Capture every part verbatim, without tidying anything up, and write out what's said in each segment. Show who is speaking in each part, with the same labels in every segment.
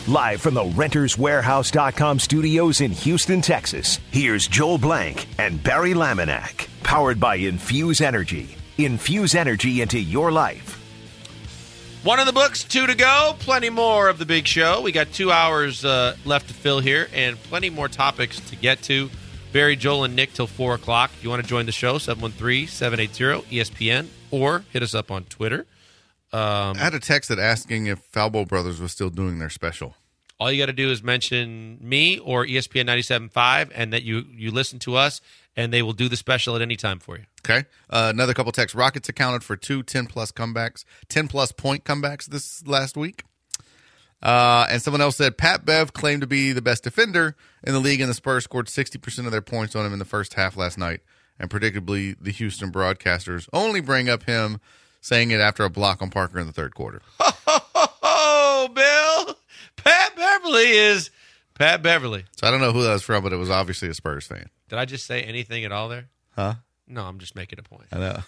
Speaker 1: Live from the Renters Warehouse dot com studios in Houston, Texas, here's Joel Blank and Barry Laminack. Powered by Infuse Energy. Infuse energy into your life.
Speaker 2: One in the books, two to go. Plenty more of the big show. We got two hours uh, left to fill here and plenty more topics to get to. Barry, Joel, and Nick till four o'clock. If you want to join the show, seven one three, seven eight zero, E S P N, or hit us up on Twitter. Um,
Speaker 3: I had a text that asking if Falbo Brothers was still doing their special.
Speaker 2: All you got to do is mention me or E S P N ninety-seven point five and that you, you listen to us, and they will do the special at any time for you.
Speaker 3: Okay. Uh, another couple texts. Rockets accounted for two ten-plus comebacks, ten-plus point comebacks this last week. Uh, and someone else said, Pat Bev claimed to be the best defender in the league, and the Spurs scored sixty percent of their points on him in the first half last night. And predictably, the Houston broadcasters only bring up him saying it after a block on Parker in the third quarter.
Speaker 2: Ho, ho, ho, ho, Bill! Pat Beverly is Pat Beverly.
Speaker 3: So I don't know who that was from, but it was obviously a Spurs fan.
Speaker 2: Did I just say anything at all there?
Speaker 3: Huh?
Speaker 2: No, I'm just making a point.
Speaker 3: I know.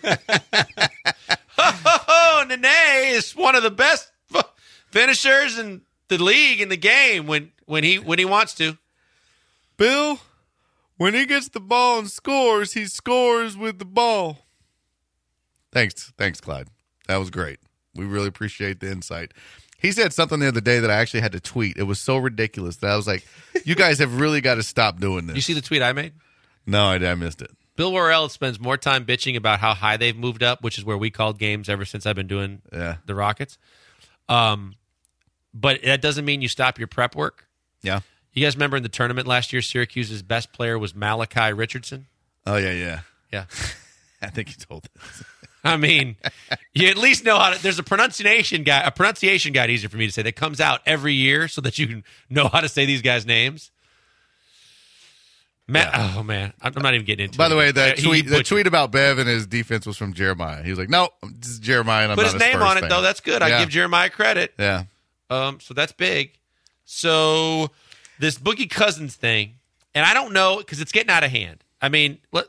Speaker 2: ho, ho, ho, Nene is one of the best finishers in the league, in the game, when, when he when he wants to.
Speaker 3: Bill, when he gets the ball and scores, he scores with the ball. Thanks. Thanks, Clyde. That was great. We really appreciate the insight. He said something the other day that I actually had to tweet. It was so ridiculous that I was like, you guys have really got to stop doing this.
Speaker 2: You see the tweet I made?
Speaker 3: No, I, I missed it.
Speaker 2: Bill Worrell spends more time bitching about how high they've moved up, which is where we called games ever since I've been doing
Speaker 3: yeah.
Speaker 2: the Rockets. Um, but that doesn't mean you stop your prep work.
Speaker 3: Yeah.
Speaker 2: You guys remember in the tournament last year, Syracuse's best player was Malachi Richardson?
Speaker 3: Oh, yeah, yeah.
Speaker 2: Yeah.
Speaker 3: I think you told us.
Speaker 2: I mean, you at least know how to. There's a pronunciation guide, a pronunciation guide, easier for me to say, that comes out every year so that you can know how to say these guys' names. Matt, yeah. Oh man, I'm not even getting into.
Speaker 3: By
Speaker 2: it.
Speaker 3: the way, that
Speaker 2: he,
Speaker 3: tweet,
Speaker 2: he
Speaker 3: the tweet about Bev and his defense was from Jeremiah. He was like, "No, this is Jeremiah, and I'm
Speaker 2: Put
Speaker 3: not
Speaker 2: his
Speaker 3: a
Speaker 2: name
Speaker 3: Spurs
Speaker 2: on it
Speaker 3: fan.
Speaker 2: though. That's good.
Speaker 3: Yeah.
Speaker 2: I give Jeremiah credit.
Speaker 3: Yeah.
Speaker 2: Um. So that's big. So this Boogie Cousins thing, and I don't know because it's getting out of hand. I mean, let,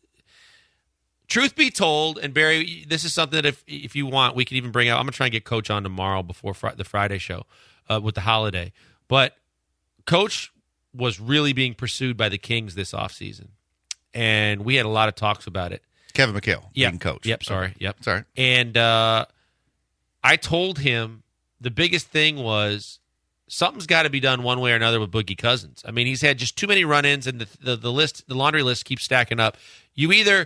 Speaker 2: truth be told, and Barry, this is something that if if you want, we can even bring up. I'm gonna try and get Coach on tomorrow before fr- the Friday show uh, with the holiday. But Coach was really being pursued by the Kings this offseason. And we had a lot of talks about it.
Speaker 3: Kevin McHale,
Speaker 2: yep.
Speaker 3: being coach.
Speaker 2: Yep, sorry.
Speaker 3: Okay.
Speaker 2: Yep.
Speaker 3: Sorry.
Speaker 2: And uh, I told him the biggest thing was something's got to be done one way or another with Boogie Cousins. I mean, he's had just too many run-ins, and the, the, the list, the laundry list keeps stacking up. You either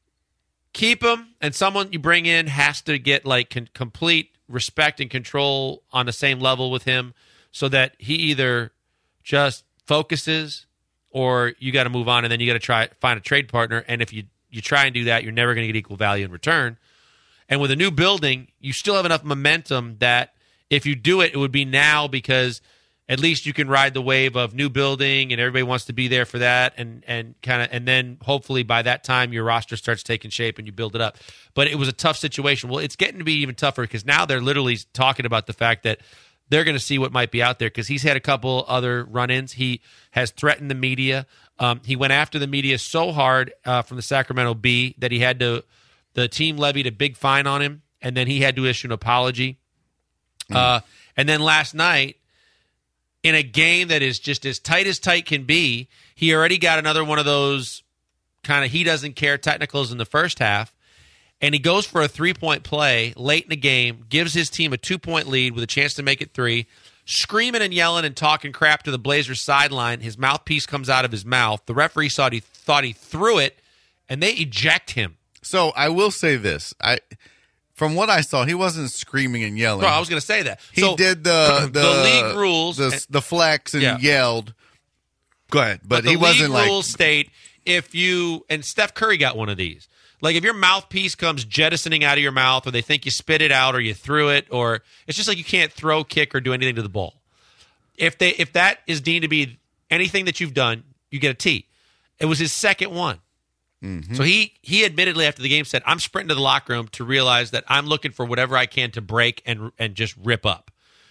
Speaker 2: keep him, and someone you bring in has to get like con- complete respect and control on the same level with him so that he either just focuses or you got to move on, and then you got to try find a trade partner. And if you, you try and do that, you're never going to get equal value in return. And with a new building, you still have enough momentum that if you do it, it would be now because at least you can ride the wave of new building and everybody wants to be there for that. And, and kind of, and then hopefully by that time your roster starts taking shape and you build it up. But it was a tough situation. Well, it's getting to be even tougher because now they're literally talking about the fact that they're going to see what might be out there because he's had a couple other run-ins. He has threatened the media. Um, he went after the media so hard uh, from the Sacramento Bee that he had to, the team levied a big fine on him, and then he had to issue an apology. Mm. Uh, and then last night, in a game that is just as tight as tight can be, he already got another one of those kind of he doesn't care technicals in the first half. And he goes for a three-point play late in the game, gives his team a two-point lead with a chance to make it three, screaming and yelling and talking crap to the Blazers sideline. His mouthpiece comes out of his mouth. The referee thought he, thought he threw it, and they eject him.
Speaker 3: So I will say this. I, From what I saw, he wasn't screaming and yelling.
Speaker 2: Bro, I was going to say that.
Speaker 3: He
Speaker 2: so,
Speaker 3: did the, the,
Speaker 2: the league rules.
Speaker 3: The,
Speaker 2: and,
Speaker 3: the flex and
Speaker 2: yeah.
Speaker 3: yelled. Go ahead. But,
Speaker 2: but the
Speaker 3: he wasn't
Speaker 2: league
Speaker 3: like.
Speaker 2: rules state if you, and Steph Curry got one of these. Like if your mouthpiece comes jettisoning out of your mouth or they think you spit it out or you threw it or it's just like you can't throw, kick, or do anything to the ball. If they if that is deemed to be anything that you've done, you get a T. It was his second one. Mm-hmm. So he he admittedly after the game said, I'm sprinting to the locker room to realize that I'm looking for whatever I can to break and and just rip up.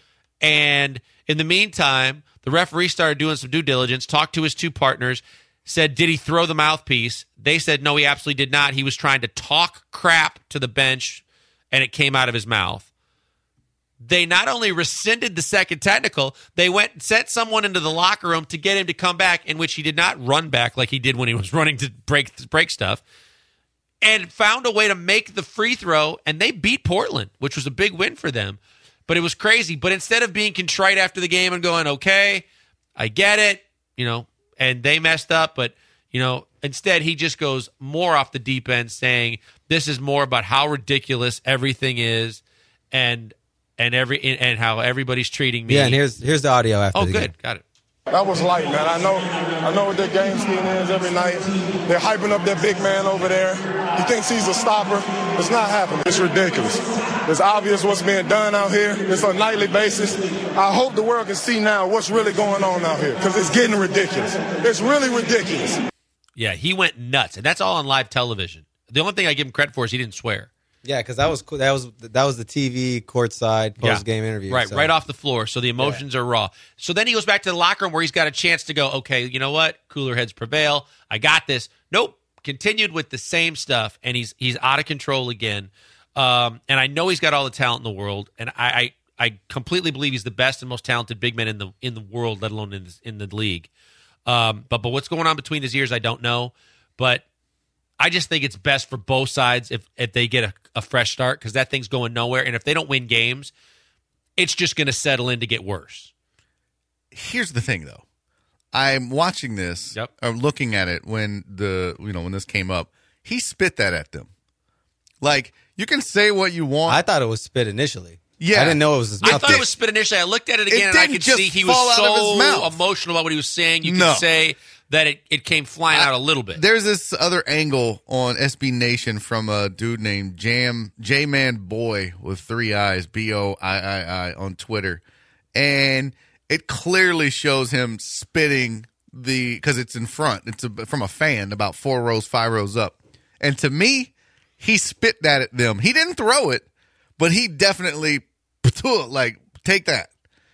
Speaker 2: And in the meantime, the referee started doing some due diligence, talked to his two partners, said, did he throw the mouthpiece? They said, no, he absolutely did not. He was trying to talk crap to the bench, and it came out of his mouth. They not only rescinded the second technical, they went and sent someone into the locker room to get him to come back, in which he did not run back like he did when he was running to break break stuff, and found a way to make the free throw, and they beat Portland, which was a big win for them. But it was crazy. But instead of being contrite after the game and going, okay, I get it, you know, and they messed up, but, you know, instead he just goes more off the deep end saying this is more about how ridiculous everything is and and every and how everybody's treating me.
Speaker 4: Yeah, and here's here's the audio after
Speaker 2: Oh,
Speaker 4: the
Speaker 2: good.
Speaker 4: game.
Speaker 2: Got it.
Speaker 5: That was light, man. I know I know what their game scheme is every night. They're hyping up their big man over there. He thinks he's a stopper. It's not happening. It's ridiculous. It's obvious what's being done out here. It's on a nightly basis. I hope the world can see now what's really going on out here because it's getting ridiculous. It's really ridiculous.
Speaker 2: Yeah, he went nuts, and that's all on live television. The only thing I give him credit for is he didn't swear.
Speaker 4: Yeah, because that was cool. That was that was the T V courtside post game
Speaker 2: yeah.
Speaker 4: interview.
Speaker 2: Right,
Speaker 4: so.
Speaker 2: right off the floor. So the emotions yeah. are raw. So then he goes back to the locker room where he's got a chance to go, okay, you know what? Cooler heads prevail. I got this. Nope. Continued with the same stuff, and he's he's out of control again. Um, and I know he's got all the talent in the world, and I, I I completely believe he's the best and most talented big man in the in the world, let alone in the, in the league. Um, but but what's going on between his ears, I don't know. But I just think it's best for both sides if if they get a, a fresh start because that thing's going nowhere. And if they don't win games, it's just going to settle in to get worse.
Speaker 3: Here's the thing, though. I'm watching this.
Speaker 2: Yep.
Speaker 3: I'm looking at it when the you know when this came up. He spit that at them. Like you can say what you want.
Speaker 4: I thought it was spit initially.
Speaker 3: Yeah,
Speaker 4: I didn't know it was his mouth.
Speaker 2: I thought it was spit initially. I looked at it again
Speaker 3: it
Speaker 2: and I could
Speaker 3: just
Speaker 2: see he
Speaker 3: fall
Speaker 2: was
Speaker 3: out of his
Speaker 2: so
Speaker 3: mouth.
Speaker 2: emotional about what he was saying. You
Speaker 3: No.
Speaker 2: could say that it, it came flying out a little bit.
Speaker 3: There's this other angle on S B Nation from a dude named Jam J Man Boy with three eyes, B O I I I on Twitter, and it clearly shows him spitting the because it's in front. It's a, from a fan about four rows, five rows up, and to me, he spit that at them. He didn't throw it, but he definitely like take that.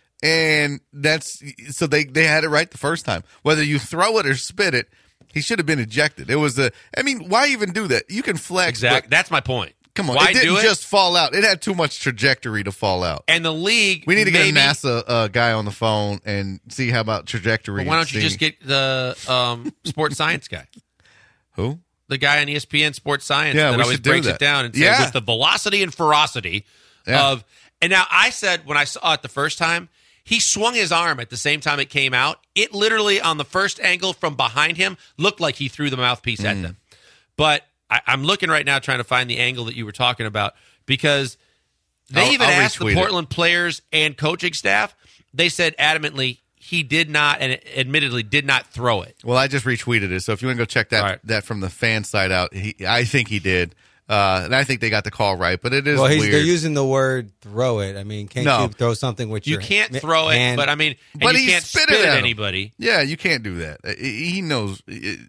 Speaker 3: And that's so they, they had it right the first time. Whether you throw it or spit it, he should have been ejected. It was a. I mean, why even do that? You can flex.
Speaker 2: Exactly.
Speaker 3: But,
Speaker 2: That's my point.
Speaker 3: come on,
Speaker 2: Why
Speaker 3: it didn't
Speaker 2: do it?
Speaker 3: just fall out. It had too much trajectory to fall out.
Speaker 2: And the league,
Speaker 3: We need to
Speaker 2: maybe,
Speaker 3: get a NASA uh, guy on the phone and see how about trajectory.
Speaker 2: Well, why don't you
Speaker 3: see-
Speaker 2: just get the um, sports science guy?
Speaker 3: who?
Speaker 2: The guy on E S P N Sports Science
Speaker 3: Yeah,
Speaker 2: that
Speaker 3: we
Speaker 2: always
Speaker 3: should do
Speaker 2: breaks
Speaker 3: that.
Speaker 2: it down and says
Speaker 3: Yeah.
Speaker 2: with the velocity and ferocity
Speaker 3: Yeah.
Speaker 2: of. And now I said when I saw it the first time, he swung his arm at the same time it came out. It literally on the first angle from behind him looked like he threw the mouthpiece
Speaker 3: Mm.
Speaker 2: at them. But I, I'm looking right now trying to find the angle that you were talking about because they
Speaker 3: I'll-
Speaker 2: even
Speaker 3: I'll
Speaker 2: asked the
Speaker 3: retweet it.
Speaker 2: Portland players and coaching staff. They said adamantly he did not, and admittedly did not throw it.
Speaker 3: Well, I just retweeted it. So if you want to go check that
Speaker 2: All right.
Speaker 3: that from the fan side out, he, I think he did. Uh, and I think they got the call right, but it is
Speaker 4: Well, he's,
Speaker 3: weird.
Speaker 4: they're using the word "throw it." I mean, can't
Speaker 3: No.
Speaker 4: you throw something with
Speaker 2: You
Speaker 4: your
Speaker 2: can't
Speaker 4: ha-
Speaker 2: throw it,
Speaker 4: hand?
Speaker 2: but I mean, and
Speaker 3: But
Speaker 2: you
Speaker 3: he
Speaker 2: can't
Speaker 3: spit
Speaker 2: spit
Speaker 3: it
Speaker 2: at
Speaker 3: at him.
Speaker 2: anybody.
Speaker 3: Yeah, you can't do that. Uh, He knows.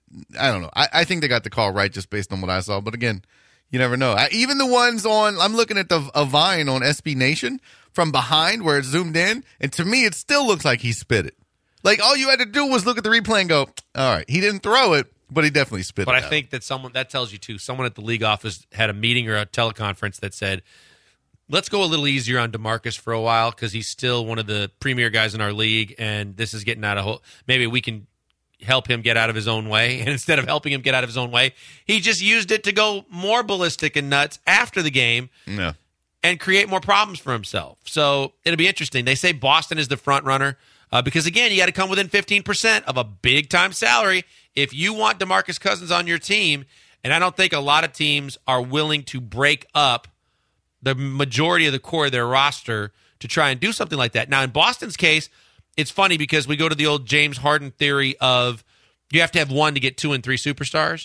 Speaker 3: I don't know. I, I think they got the call right just based on what I saw. But again, you never know. I, even the ones on, I'm looking at the a Vine on S B Nation from behind where it's zoomed in, and to me, it still looks like he spit it. Like all you had to do was look at the replay and go, all right, he didn't throw it, but he definitely spit
Speaker 2: But
Speaker 3: it
Speaker 2: I
Speaker 3: out.
Speaker 2: think that someone that tells you too. Someone at the league office had a meeting or a teleconference that said, "Let's go a little easier on DeMarcus for a while because he's still one of the premier guys in our league, and this is getting out of whole. Maybe we can help him get out of his own way." And instead of helping him get out of his own way, he just used it to go more ballistic and nuts after the game
Speaker 3: No.
Speaker 2: and create more problems for himself. So it'll be interesting. They say Boston is the front runner uh, because, again, you got to come within fifteen percent of a big-time salary if you want DeMarcus Cousins on your team. And I don't think a lot of teams are willing to break up the majority of the core of their roster to try and do something like that. Now, in Boston's case, it's funny because we go to the old James Harden theory of you have to have one to get two and three superstars.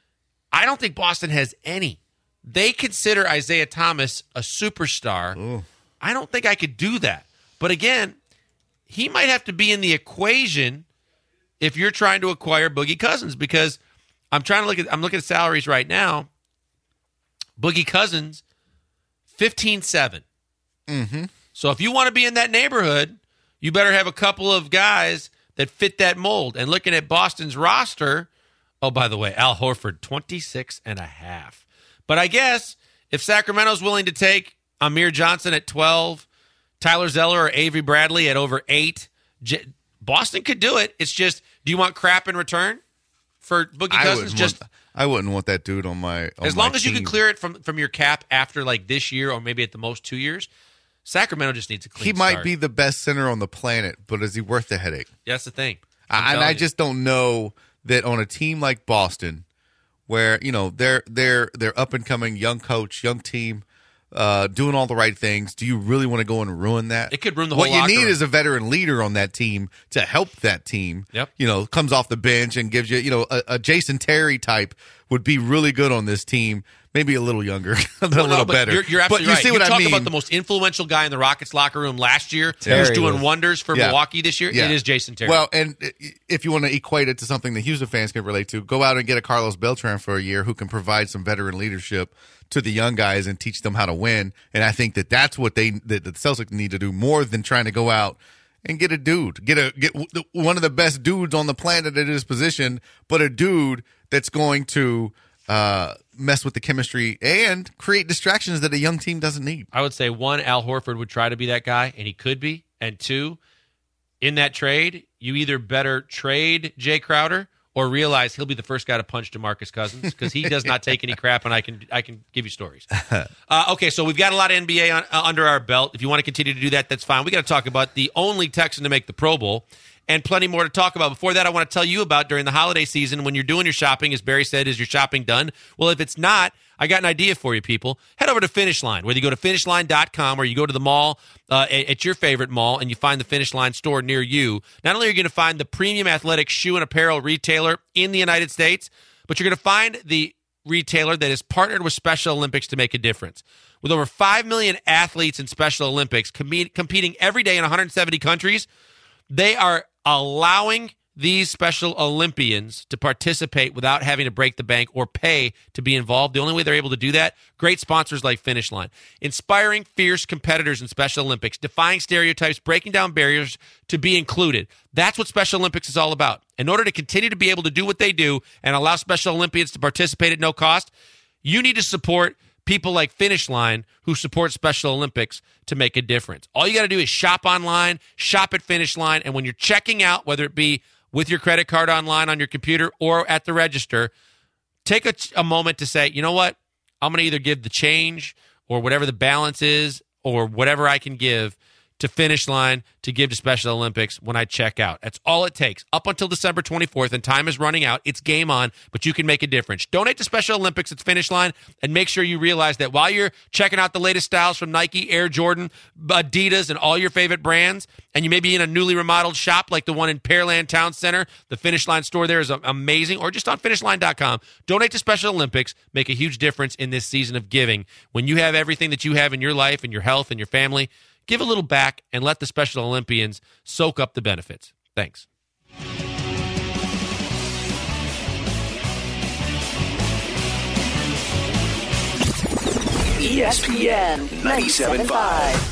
Speaker 2: I don't think Boston has any. They consider Isaiah Thomas a superstar.
Speaker 3: Ooh.
Speaker 2: I don't think I could do that. But again, he might have to be in the equation if you're trying to acquire Boogie Cousins because I'm trying to look at I'm looking at salaries right now. Boogie Cousins, fifteen seven.
Speaker 3: Mm-hmm.
Speaker 2: So if you want to be in that neighborhood, you better have a couple of guys that fit that mold. And looking at Boston's roster, oh, by the way, Al Horford, twenty-six and a half. But I guess if Sacramento's willing to take Amir Johnson at twelve, Tyler Zeller or Avery Bradley at over eight. J- Boston could do it. It's just, do you want crap in return for Boogie
Speaker 3: I
Speaker 2: Cousins?
Speaker 3: wouldn't
Speaker 2: Just
Speaker 3: want, I wouldn't want that dude on my on
Speaker 2: as
Speaker 3: my
Speaker 2: long as you
Speaker 3: team.
Speaker 2: can clear it from, from your cap after like this year or maybe at the most two years. Sacramento just needs a clean
Speaker 3: He might
Speaker 2: start.
Speaker 3: be the best center on the planet, but is he worth the headache?
Speaker 2: That's the thing. I'm
Speaker 3: I, and
Speaker 2: telling
Speaker 3: I
Speaker 2: you.
Speaker 3: just don't know that on a team like Boston, where you know they're they're they're up and coming, young coach, young team, uh, doing all the right things. Do you really want to go and ruin that?
Speaker 2: It could ruin the
Speaker 3: What
Speaker 2: whole
Speaker 3: you
Speaker 2: locker
Speaker 3: need
Speaker 2: room.
Speaker 3: is a veteran leader on that team to help that team.
Speaker 2: Yep.
Speaker 3: You know, comes off the bench and gives you, you know, a, a Jason Terry type would be really good on this team. Maybe a little younger, a
Speaker 2: Well, no,
Speaker 3: little
Speaker 2: but
Speaker 3: better.
Speaker 2: You're, you're absolutely
Speaker 3: but you
Speaker 2: right.
Speaker 3: see what
Speaker 2: you
Speaker 3: I
Speaker 2: talk
Speaker 3: mean?
Speaker 2: about the most influential guy in the Rockets locker room last year,
Speaker 4: Terry
Speaker 2: who's doing
Speaker 4: was-
Speaker 2: wonders for
Speaker 3: Yeah.
Speaker 2: Milwaukee this year.
Speaker 3: Yeah.
Speaker 2: It is Jason Terry.
Speaker 3: Well, and if you want to equate it to something that Houston fans can relate to, go out and get a Carlos Beltran for a year who can provide some veteran leadership to the young guys and teach them how to win. And I think that that's what they that the Celtics need to do more than trying to go out and get a dude, get a get one of the best dudes on the planet at his position, but a dude that's going to uh, mess with the chemistry and create distractions that a young team doesn't need.
Speaker 2: I would say one, Al Horford would try to be that guy, and he could be. And two, in that trade, you either better trade Jay Crowder or realize he'll be the first guy to punch DeMarcus Cousins because he does not take any crap, and I can I can give you stories. Uh, okay, so we've got a lot of N B A on, uh, under our belt. If you want to continue to do that, that's fine. We got to talk about the only Texan to make the Pro Bowl. And plenty more to talk about. Before that, I want to tell you about during the holiday season when you're doing your shopping, as Barry said, is your shopping done? Well, if it's not, I got an idea for you, people. Head over to Finish Line, whether you go to finish line dot com or you go to the mall uh, at, at your favorite mall and you find the Finish Line store near you. Not only are you going to find the premium athletic shoe and apparel retailer in the United States, but you're going to find the retailer that is partnered with Special Olympics to make a difference. With over five million athletes in Special Olympics com- competing every day in one hundred seventy countries, they are allowing these Special Olympians to participate without having to break the bank or pay to be involved. The only way they're able to do that, great sponsors like Finish Line. Inspiring fierce competitors in Special Olympics, defying stereotypes, breaking down barriers to be included. That's what Special Olympics is all about. In order to continue to be able to do what they do and allow Special Olympians to participate at no cost, you need to support people like Finish Line who support Special Olympics to make a difference. All you got to do is shop online, shop at Finish Line, and when you're checking out, whether it be with your credit card online on your computer or at the register, take a, a moment to say, you know what? I'm going to either give the change or whatever the balance is or whatever I can give to Finish Line to give to Special Olympics when I check out. That's all it takes. Up until December twenty-fourth, and time is running out. It's game on, but you can make a difference. Donate to Special Olympics at Finish Line, and make sure you realize that while you're checking out the latest styles from Nike, Air Jordan, Adidas, and all your favorite brands, and you may be in a newly remodeled shop like the one in Pearland Town Center, the Finish Line store there is amazing, or just on finish line dot com. Donate to Special Olympics. Make a huge difference in this season of giving. When you have everything that you have in your life and your health and your family, give a little back and let the Special Olympians soak up the benefits. Thanks.
Speaker 1: E S P N ninety-seven point five.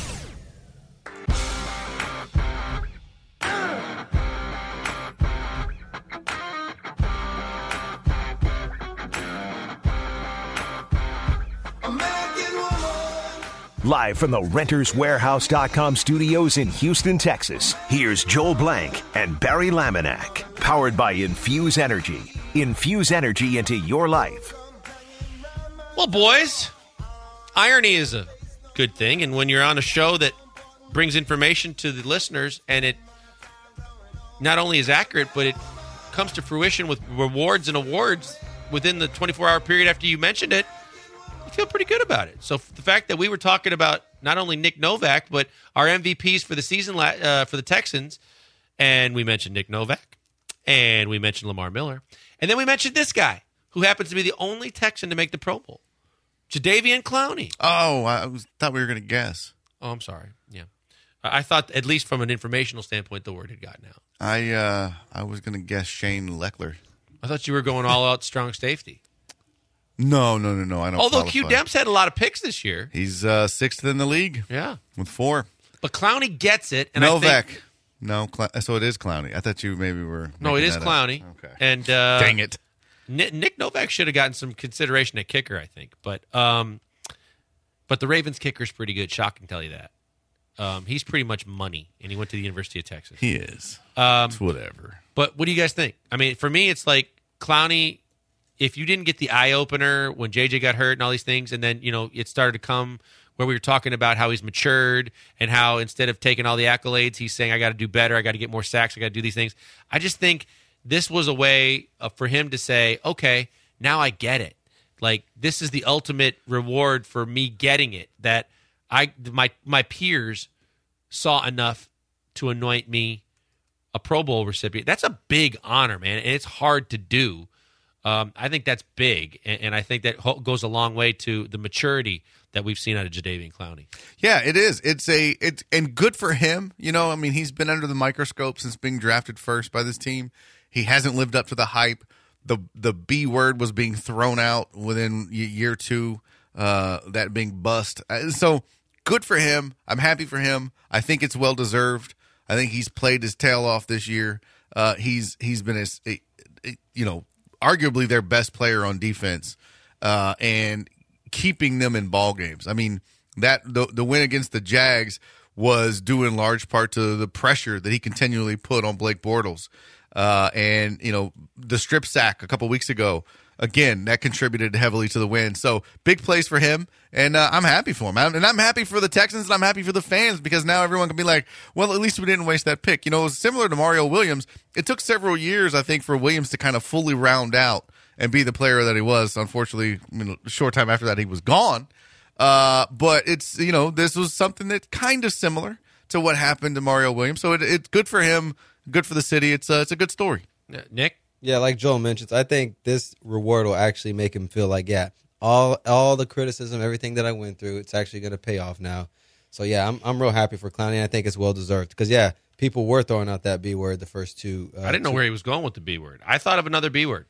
Speaker 1: Live from the Renters Warehouse dot com studios in Houston, Texas, here's Joel Blank and Barry Laminack. Powered by Infuse Energy. Infuse energy into your life.
Speaker 2: Well, boys, irony is a good thing. And when you're on a show that brings information to the listeners and it not only is accurate, but it comes to fruition with rewards and awards within the twenty-four hour period after you mentioned it, you feel pretty good about it. So the fact that we were talking about not only Nick Novak, but our M V Ps for the season uh, for the Texans, and we mentioned Nick Novak, and we mentioned Lamar Miller, and then we mentioned this guy who happens to be the only Texan to make the Pro Bowl, Jadeveon Clowney.
Speaker 3: Oh, I was, thought we were going to guess.
Speaker 2: Oh, I'm sorry. Yeah. I thought, at least from an informational standpoint, the word had gotten out.
Speaker 3: I uh, I was going to guess Shane Leckler.
Speaker 2: I thought you were going all out strong safety.
Speaker 3: No, no, no, no. I don't.
Speaker 2: Although
Speaker 3: qualify.
Speaker 2: Q Demps had a lot of picks this year.
Speaker 3: He's uh, sixth in the league.
Speaker 2: Yeah.
Speaker 3: With four.
Speaker 2: But Clowney gets it. And
Speaker 3: Novak.
Speaker 2: I think,
Speaker 3: no, Cl- so it is Clowney. I thought you maybe were.
Speaker 2: no, it
Speaker 3: making
Speaker 2: is
Speaker 3: that up.
Speaker 2: Clowney.
Speaker 3: Okay.
Speaker 2: And uh,
Speaker 3: Dang it.
Speaker 2: Nick, Nick Novak should have gotten some consideration at kicker, I think. But um, but the Ravens kicker is pretty good. Shocking, tell you that. Um, he's pretty much money, and he went to the University of Texas.
Speaker 3: He is.
Speaker 2: Um,
Speaker 3: it's whatever.
Speaker 2: But what do you guys think? I mean, for me, it's like Clowney, if you didn't get the eye-opener when J J got hurt and all these things, and then, you know, it started to come where we were talking about how he's matured and how instead of taking all the accolades, he's saying, I got to do better, I got to get more sacks, I got to do these things. I just think this was a way uh, for him to say, okay, now I get it. Like, this is the ultimate reward for me getting it, that I my my peers saw enough to anoint me a Pro Bowl recipient. That's a big honor, man, and it's hard to do. Um, I think that's big, and, and I think that ho- goes a long way to the maturity that we've seen out of Jadeveon Clowney.
Speaker 3: Yeah, it is. It's a it's and good for him. You know, I mean, he's been under the microscope since being drafted first by this team. He hasn't lived up to the hype. The the B word was being thrown out within year two, uh, that being bust. So good for him. I'm happy for him. I think it's well deserved. I think he's played his tail off this year. Uh, he's he's been a, a, a, you know, arguably their best player on defense, uh, and keeping them in ball games. I mean, that the the win against the Jags was due in large part to the pressure that he continually put on Blake Bortles. Uh, and, you know, the strip sack a couple weeks ago, again, that contributed heavily to the win. So big plays for him, and uh, I'm happy for him. I'm, and I'm happy for the Texans, and I'm happy for the fans, because now everyone can be like, well, at least we didn't waste that pick. You know, it was similar to Mario Williams. It took several years, I think, for Williams to kind of fully round out and be the player that he was. Unfortunately, I mean, a short time after that, he was gone. Uh, but it's, you know, this was something that kind of similar to what happened to Mario Williams. So it, it's good for him. Good for the city. It's a, it's a good story.
Speaker 2: Uh, Nick?
Speaker 4: Yeah, like Joel mentions, I think this reward will actually make him feel like, yeah, all all the criticism, everything that I went through, it's actually going to pay off now. So, yeah, I'm I'm real happy for Clowney. I think it's well-deserved because, yeah, people were throwing out that B word the first two. Uh,
Speaker 2: I didn't know
Speaker 4: two.
Speaker 2: where he was going with the B word. I thought of another B word.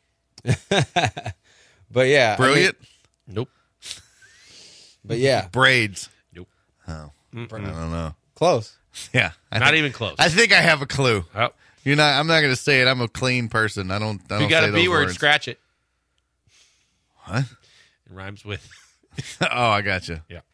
Speaker 4: But, yeah.
Speaker 3: Brilliant?
Speaker 4: I mean,
Speaker 2: Nope.
Speaker 4: but, yeah.
Speaker 3: Braids.
Speaker 2: Nope.
Speaker 3: Oh,
Speaker 2: Mm-mm.
Speaker 3: I don't know.
Speaker 4: Close.
Speaker 3: Yeah. I
Speaker 2: Not
Speaker 3: think,
Speaker 2: even close.
Speaker 3: I think I have a clue.
Speaker 2: Oh.
Speaker 3: You're not. I'm not going to say it. I'm a clean person. I don't. I
Speaker 2: If
Speaker 3: don't
Speaker 2: you got
Speaker 3: say
Speaker 2: a B
Speaker 3: those
Speaker 2: word,
Speaker 3: words.
Speaker 2: scratch it.
Speaker 3: What?
Speaker 2: It rhymes with.
Speaker 3: Oh, I got you.
Speaker 2: Yeah.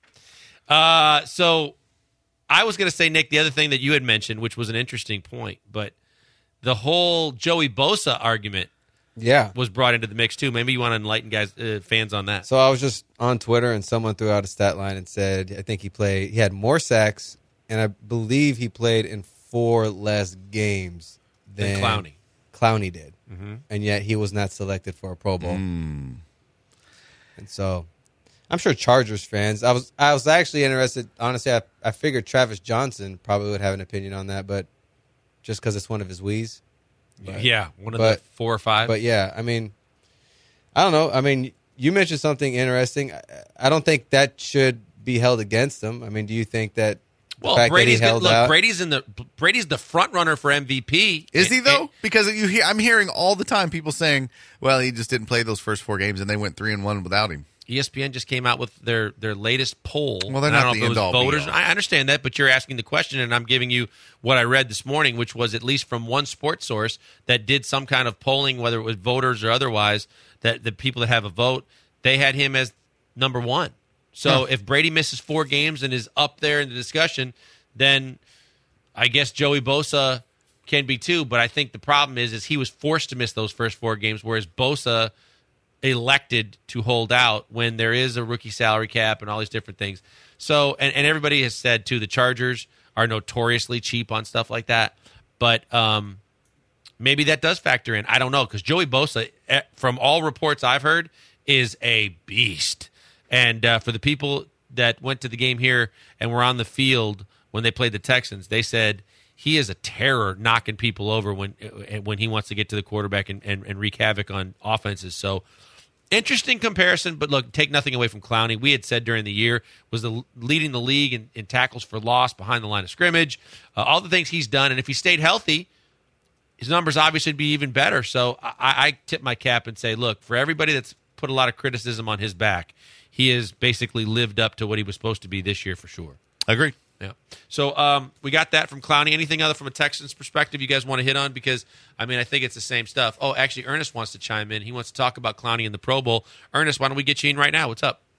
Speaker 2: Uh, so I was going to say, Nick, the other thing that you had mentioned, which was an interesting point, but the whole Joey Bosa argument
Speaker 4: Yeah.
Speaker 2: was brought into the mix too. Maybe you want to enlighten guys, uh, fans on that.
Speaker 4: So I was just on Twitter, and someone threw out a stat line and said, I think he played, he had more sacks, and I believe he played in four less games
Speaker 2: Than
Speaker 4: than
Speaker 2: Clowney.
Speaker 4: Clowney did.
Speaker 2: Mm-hmm.
Speaker 4: And yet he was not selected for a Pro Bowl.
Speaker 3: Mm.
Speaker 4: And so I'm sure Chargers fans, I was I was actually interested, honestly, I, I figured Travis Johnson probably would have an opinion on that, but just because it's one of his W's. But,
Speaker 2: yeah, one of
Speaker 4: but-
Speaker 2: the four or five.
Speaker 4: But yeah, I mean, I don't know. I mean, you mentioned something interesting. I, I don't think that should be held against him. I mean, do you think that the
Speaker 2: well,
Speaker 4: fact
Speaker 2: Brady's
Speaker 4: that he
Speaker 2: gonna,
Speaker 4: held
Speaker 2: look.
Speaker 4: out?
Speaker 2: Brady's in the Brady's the front runner for M V P.
Speaker 3: Is he
Speaker 2: And-
Speaker 3: though?
Speaker 2: and-
Speaker 3: Because you hear, I'm hearing all the time people saying, "Well, he just didn't play those first four games, and they went three and one without him."
Speaker 2: E S P N just came out with their, their latest poll.
Speaker 3: Well, they're
Speaker 2: And I
Speaker 3: not
Speaker 2: don't
Speaker 3: the
Speaker 2: know if it was
Speaker 3: end-all,
Speaker 2: voters.
Speaker 3: be-all.
Speaker 2: I understand that, but you're asking the question, and I'm giving you what I read this morning, which was at least from one sports source that did some kind of polling, whether it was voters or otherwise, that the people that have a vote, they had him as number one. So
Speaker 3: Huh.
Speaker 2: if Brady misses four games and is up there in the discussion, then I guess Joey Bosa can be too. But I think the problem is, is he was forced to miss those first four games, whereas Bosa elected to hold out when there is a rookie salary cap and all these different things. So, and, and everybody has said too, the Chargers are notoriously cheap on stuff like that. But um, maybe that does factor in. I don't know, because Joey Bosa, eh, from all reports I've heard, is a beast. And uh, for the people that went to the game here and were on the field when they played the Texans, they said he is a terror knocking people over when when he wants to get to the quarterback and, and, and wreak havoc on offenses. So, interesting comparison, but look, take nothing away from Clowney. We had said during the year was the leading the league in, in tackles for loss behind the line of scrimmage, uh, all the things he's done. And if he stayed healthy, his numbers obviously would be even better. So I, I tip my cap and say, look, for everybody that's put a lot of criticism on his back, he has basically lived up to what he was supposed to be this year for sure.
Speaker 3: I agree.
Speaker 2: Yeah. So um, we got that from Clowney. Anything other from a Texans perspective you guys want to hit on? Because, I mean, I think it's the same stuff. Oh, actually, Ernest wants to chime in. He wants to talk about Clowney in the Pro Bowl. Ernest, why don't we get you in right now? What's up?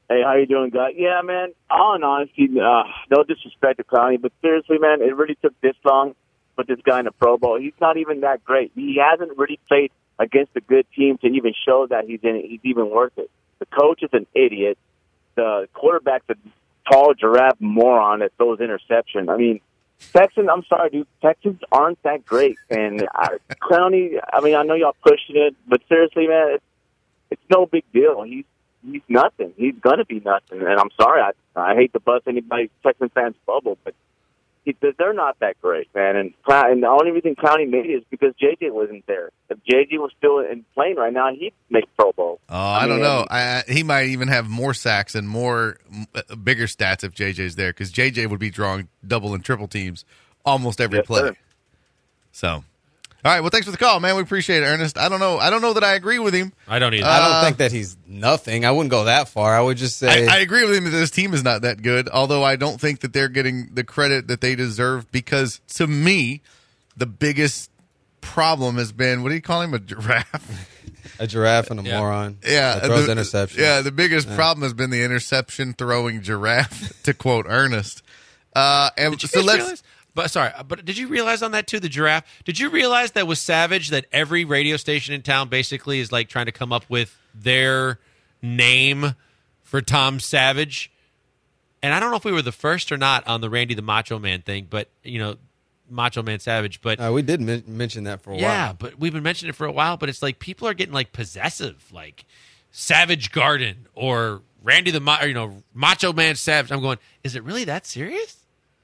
Speaker 6: Hey, how you doing, guys? Yeah, man, all in honesty, uh, no disrespect to Clowney, but seriously, man, it really took this long to put this guy in the Pro Bowl. He's not even that great. He hasn't really played against a good team to even show that he's in, he's even worth it. The coach is an idiot. The quarterback's a tall giraffe moron that throws interception. I mean, Texans, I'm sorry, dude, Texans aren't that great. And I, Clowney, I mean, I know y'all pushing it, but seriously, man, it's, it's no big deal. He's he's nothing. He's going to be nothing. And I'm sorry, I, I hate to bust anybody Texan fans' bubble, but he, they're not that great, man. And, and the only reason Clowney made it is because J J wasn't there. If J J was still in playing right now, he'd make Pro Bowl.
Speaker 3: Oh, I, I mean, don't know. I, he might even have more sacks and more uh, bigger stats if J J's there, because J J would be drawing double and triple teams almost every
Speaker 6: yes,
Speaker 3: play.
Speaker 6: Sir.
Speaker 3: So, all right. Well, thanks for the call, man. We appreciate it, Ernest. I don't know. I don't know that I agree with him.
Speaker 2: I don't either.
Speaker 3: Uh,
Speaker 4: I don't think that he's nothing. I wouldn't go that far. I would just say
Speaker 3: I, I agree with him that this team is not that good, although I don't think that they're getting the credit that they deserve, because to me, the biggest problem has been, what do you call him, a giraffe?
Speaker 4: a giraffe and a
Speaker 2: Yeah.
Speaker 4: moron.
Speaker 3: Yeah.
Speaker 4: that throws
Speaker 3: the,
Speaker 4: interceptions.
Speaker 3: Yeah, the biggest yeah. problem has been the interception throwing giraffe, to quote Ernest. Uh, and
Speaker 2: Did you
Speaker 3: so
Speaker 2: guys
Speaker 3: let's.
Speaker 2: realize? But sorry, but did you realize on that too, the giraffe? Did you realize that with Savage, that every radio station in town basically is like trying to come up with their name for Tom Savage? And I don't know if we were the first or not on the Randy the Macho Man thing, but you know, Macho Man Savage. But
Speaker 4: Uh, we did men- mention that for a
Speaker 2: yeah,
Speaker 4: while.
Speaker 2: but we've been mentioning it for a while. But it's like people are getting like possessive, like Savage Garden or Randy the Ma- or, you know, Macho Man Savage. I'm going, is it really that serious?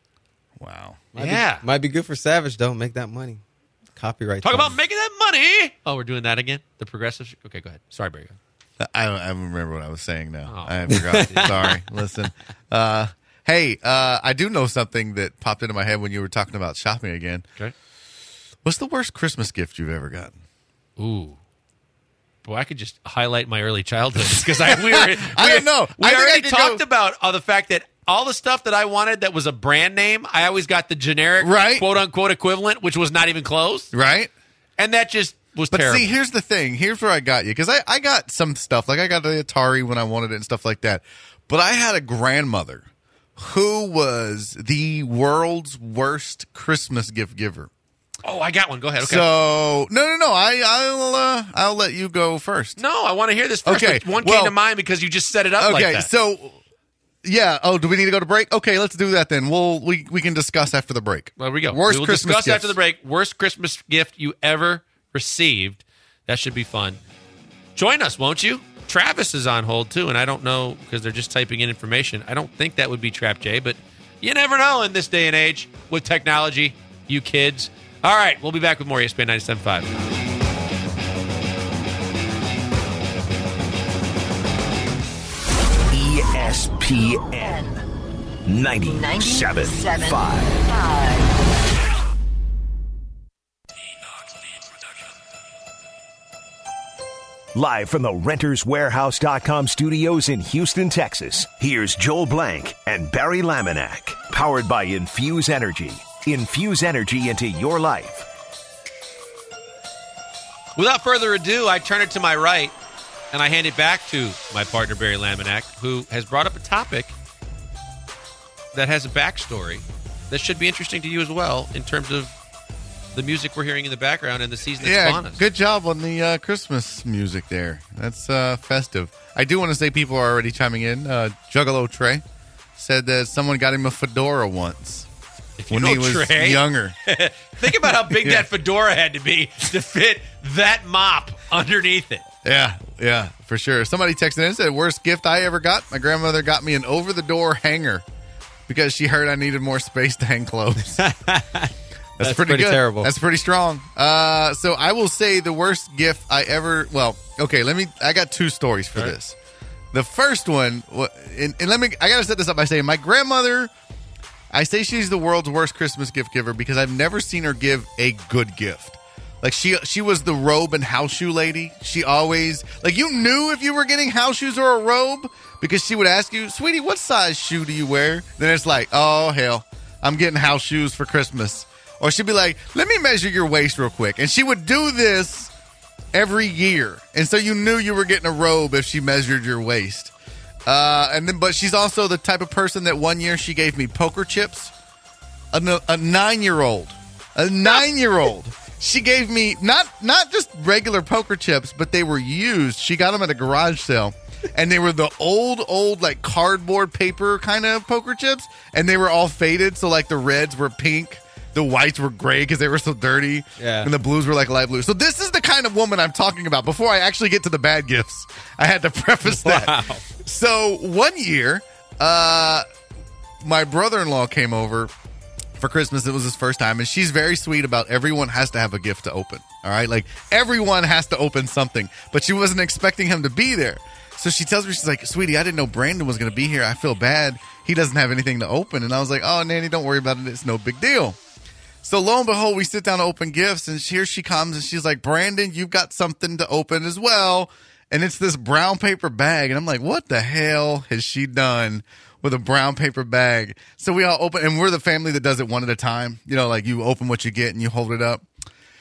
Speaker 3: Wow.
Speaker 4: Might
Speaker 2: yeah.
Speaker 4: Be, might be good for Savage, though. Make that money. Copyright.
Speaker 2: Talk
Speaker 4: time.
Speaker 2: about making that money. Oh, we're doing that again? The progressive? Okay, go ahead. Sorry, Barry.
Speaker 3: I don't, I don't remember what I was saying now.
Speaker 2: Oh.
Speaker 3: I forgot. Sorry. Listen. Uh, hey, uh, I do know something that popped into my head when you were talking about shopping again.
Speaker 2: Okay.
Speaker 3: What's the worst Christmas gift you've ever gotten?
Speaker 2: Ooh. Boy, I could just highlight my early childhood because I we were, we,
Speaker 3: I don't know.
Speaker 2: We
Speaker 3: I think I
Speaker 2: already
Speaker 3: could
Speaker 2: talked
Speaker 3: go-
Speaker 2: about uh, the fact that all the stuff that I wanted that was a brand name, I always got the generic,
Speaker 3: Right.
Speaker 2: quote unquote equivalent, which was not even close,
Speaker 3: Right?
Speaker 2: and that just was
Speaker 3: But
Speaker 2: terrible.
Speaker 3: see, here's the thing. Here's where I got you. Because I, I got some stuff. Like, I got the Atari when I wanted it and stuff like that. But I had a grandmother who was the world's worst Christmas gift giver.
Speaker 2: oh, I got one. Go ahead. Okay.
Speaker 3: So, no, no, no. I, I'll, uh, I'll let you go first.
Speaker 2: no, I want to hear this first.
Speaker 3: Okay,
Speaker 2: but One
Speaker 3: well-
Speaker 2: came to mind because you just set it up like
Speaker 3: Okay,
Speaker 2: that.
Speaker 3: so, yeah. Oh, do we need to go to break? Okay, let's do that then. We'll, we, we can discuss after the break.
Speaker 2: There we go.
Speaker 3: Worst
Speaker 2: we will
Speaker 3: Christmas
Speaker 2: discuss
Speaker 3: gifts.
Speaker 2: after the break. Worst Christmas gift you ever received. That should be fun. Join us, won't you? Travis is on hold too, and I don't know because they're just typing in information. I don't think that would be Trap J, but you never know in this day and age with technology, you kids. All right, we'll be back with more E S P N ninety-seven point five.
Speaker 1: E S P N ninety-seven point five. Live from the Renters Warehouse dot com studios in Houston, Texas, here's Joel Blank and Barry Laminack. Powered by Infuse Energy. Infuse energy into your life.
Speaker 2: Without further ado, I turn it to my right, and I hand it back to my partner, Barry Laminack, who has brought up a topic that has a backstory that should be interesting to you as well in terms of the music we're hearing in the background and the season that's
Speaker 3: Yeah,
Speaker 2: upon us.
Speaker 3: good job on the uh, Christmas music there. That's uh, festive. I do want to say people are already chiming in. Uh, Juggalo Trey said that someone got him a fedora once
Speaker 2: If you
Speaker 3: when
Speaker 2: know
Speaker 3: he was
Speaker 2: Trey,
Speaker 3: younger.
Speaker 2: think about how big
Speaker 3: Yeah.
Speaker 2: that fedora had to be to fit that mop underneath it.
Speaker 3: Yeah, yeah, for sure. Somebody texted in and said, worst gift I ever got? My grandmother got me an over-the-door hanger because she heard I needed more space to hang clothes. That's,
Speaker 4: That's
Speaker 3: pretty,
Speaker 4: pretty
Speaker 3: good.
Speaker 4: terrible.
Speaker 3: That's pretty strong. Uh, so I will say the worst gift I ever. Well, okay. Let me. I got two stories for
Speaker 2: All right.
Speaker 3: this. The first one, wa- and, and let me. I gotta set this up by saying my grandmother. I say she's the world's worst Christmas gift giver because I've never seen her give a good gift. Like she she was the robe and house shoe lady. She always like you knew if you were getting house shoes or a robe because she would ask you, "Sweetie, what size shoe do you wear?" Then it's like, "Oh hell, I'm getting house shoes for Christmas." Or she'd be like, "Let me measure your waist real quick." And she would do this every year. And so you knew you were getting a robe if she measured your waist. Uh, and then, but she's also the type of person that one year she gave me poker chips. A, a nine-year-old, a nine-year-old. She gave me not not just regular poker chips, but they were used. She got them at a garage sale, and they were the old, old like cardboard paper kind of poker chips, and they were all faded. So like the reds were pink, the whites were gray because they were so dirty,
Speaker 4: yeah.
Speaker 3: and the blues were like light blue. So this is the kind of woman I'm talking about. Before I actually get to the bad gifts, I had to preface that.
Speaker 2: Wow.
Speaker 3: So one year, uh, my brother-in-law came over for Christmas. It was his first time, and she's very sweet about everyone has to have a gift to open. All right, like everyone has to open something, but she wasn't expecting him to be there. So she tells me, she's like, "Sweetie, I didn't know Brandon was going to be here. I feel bad. He doesn't have anything to open." And I was like, "Oh, Nanny, don't worry about it. It's no big deal." So lo and behold, we sit down to open gifts, and here she comes, and she's like, "Brandon, you've got something to open as well." And it's this brown paper bag, and I'm like, "What the hell has she done with a brown paper bag?" So we all open, and we're the family that does it one at a time. You know, like you open what you get and you hold it up.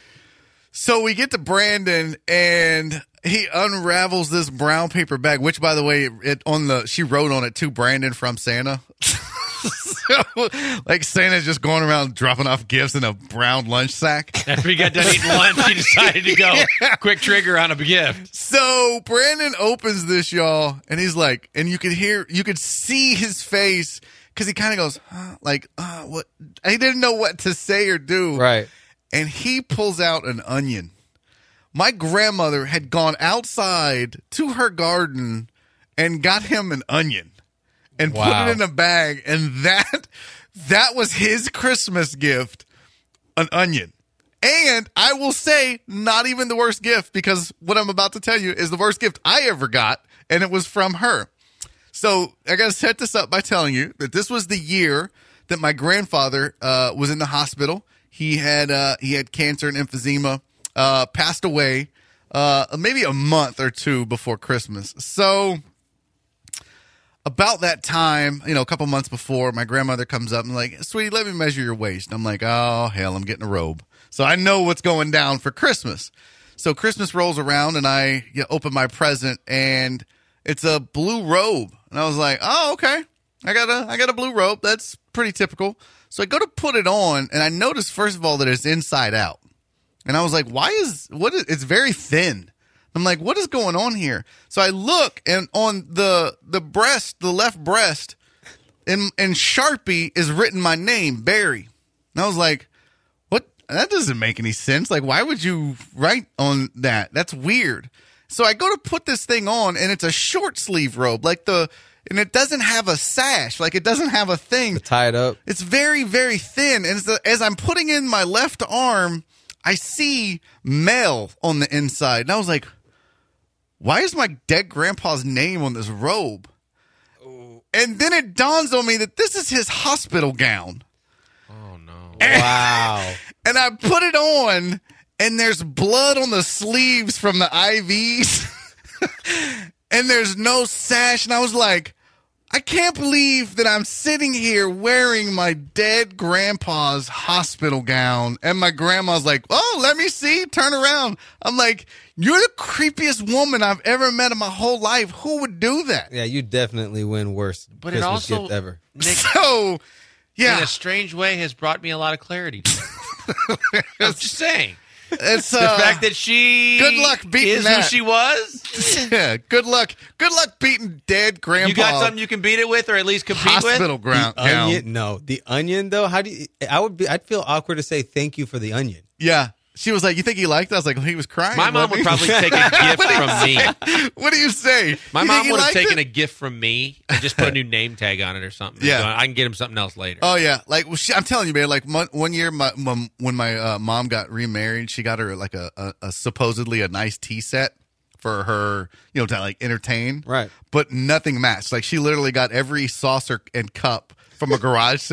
Speaker 3: So we get to Brandon, and he unravels this brown paper bag, which, by the way, it on the she wrote on it to Brandon from Santa. So, like Santa's just going around dropping off gifts in a brown lunch sack.
Speaker 2: After he got done eating lunch, he decided to go
Speaker 3: Yeah.
Speaker 2: quick trigger on a gift.
Speaker 3: So Brandon opens this, y'all, and he's like, and you could hear, you could see his face because he kind of goes, huh? Like, uh, what? He didn't know what to say or do.
Speaker 4: Right.
Speaker 3: And he pulls out an onion. My grandmother had gone outside to her garden and got him an onion and
Speaker 4: Wow.
Speaker 3: put it in a bag. And that that was his Christmas gift, an onion. And I will say, not even the worst gift, because what I'm about to tell you is the worst gift I ever got, and it was from her. So I got to set this up by telling you that this was the year that my grandfather uh, was in the hospital. He had uh, he had cancer and emphysema, uh, passed away uh, maybe a month or two before Christmas. So about that time, you know, a couple months before, my grandmother comes up and like, "Sweetie, let me measure your waist." And I'm like, "Oh, hell, I'm getting a robe." So I know what's going down for Christmas. So Christmas rolls around, and I you know, open my present, and it's a blue robe. And I was like, "Oh, okay. I got a I got a blue robe. That's pretty typical." So I go to put it on, and I notice, first of all, that it's inside out. And I was like, why is, what is, it's very thin. I'm like, what is going on here? So I look, and on the the breast, the left breast, in, in Sharpie is written my name, Barry. And I was like, what? That doesn't make any sense. Like, why would you write on that? That's weird. So I go to put this thing on, and it's a short sleeve robe, like the, and it doesn't have a sash, like it doesn't have a thing.
Speaker 4: To tie it up.
Speaker 3: It's very, very thin. And as, the, as I'm putting in my left arm, I see Mel on the inside. And I was like, why is my dead grandpa's name on this robe? Oh. And then it dawns on me that this is his hospital gown.
Speaker 2: Oh, no.
Speaker 4: Wow.
Speaker 3: And I put it on, and there's blood on the sleeves from the I Vs. And there's no sash. And I was like, I can't believe that I'm sitting here wearing my dead grandpa's hospital gown. And my grandma's like, "Oh, let me see. Turn around." I'm like, you're the creepiest woman I've ever met in my whole life. Who would do that?
Speaker 4: Yeah, you definitely win worst
Speaker 2: But it
Speaker 4: Christmas
Speaker 2: also,
Speaker 4: gift ever.
Speaker 2: Nick,
Speaker 3: So, yeah.
Speaker 2: in a strange way, has brought me a lot of clarity. I'm just saying.
Speaker 3: It's,
Speaker 2: The
Speaker 3: uh,
Speaker 2: fact that she
Speaker 3: good luck beating
Speaker 2: is
Speaker 3: that.
Speaker 2: who she was.
Speaker 3: yeah, good luck. Good luck beating dead grandpa.
Speaker 2: You got something you can beat it with, or at least compete
Speaker 3: hospital
Speaker 2: with.
Speaker 3: ground.
Speaker 4: The
Speaker 3: gown.
Speaker 4: onion? No, the onion though. How do you? I would be. I'd feel awkward to say thank you for the onion.
Speaker 3: Yeah. She was like, "You think he liked it?" I was like, well, he was crying.
Speaker 2: My mom would
Speaker 3: wasn't he?"
Speaker 2: probably take a gift from me.
Speaker 3: What do you say?
Speaker 2: My
Speaker 3: You
Speaker 2: mom
Speaker 3: think he
Speaker 2: would have
Speaker 3: liked
Speaker 2: taken
Speaker 3: it?
Speaker 2: a gift from me and just put a new name tag on it or something.
Speaker 3: Yeah.
Speaker 2: So I can get him something else later.
Speaker 3: Oh yeah, like well, she, I'm telling you, man. Like one, one year, my, my when my uh, mom got remarried, she got her like a, a, a supposedly a nice tea set for her, you know, to like entertain.
Speaker 4: Right.
Speaker 3: But nothing matched. Like she literally got every saucer and cup from a garage sale.